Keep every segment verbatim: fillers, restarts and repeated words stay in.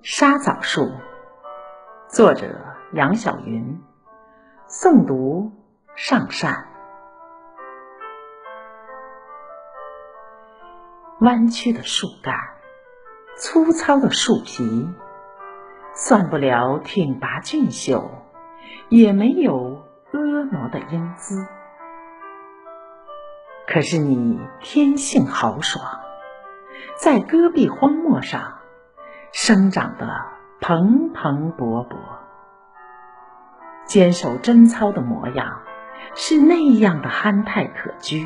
沙枣树，作者杨晓云，诵读上善。弯曲的树干，粗糙的树皮，算不了挺拔俊秀，也没有婀娜的英姿。可是你天性豪爽，在戈壁荒漠上生长得蓬蓬勃勃，坚守贞操的模样是那样的憨态可掬。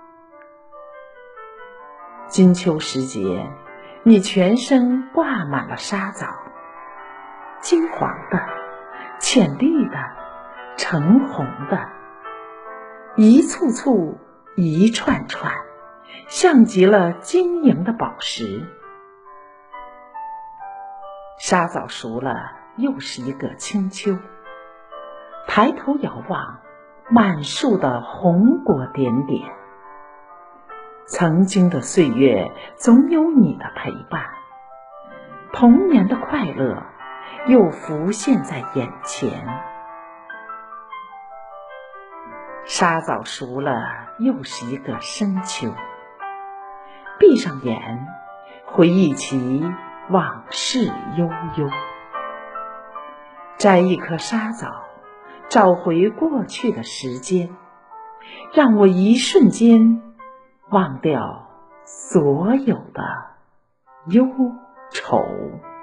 金秋时节，你全身挂满了沙枣，金黄的、浅绿的、橙红的，一簇簇一串串，像极了晶莹的宝石。沙枣熟了，又是一个清秋。抬头遥望，满树的红果点点。曾经的岁月总有你的陪伴，童年的快乐又浮现在眼前。沙枣熟了，又是一个深秋。闭上眼，回忆起往事悠悠。摘一颗沙枣，找回过去的时间，让我一瞬间忘掉所有的忧愁。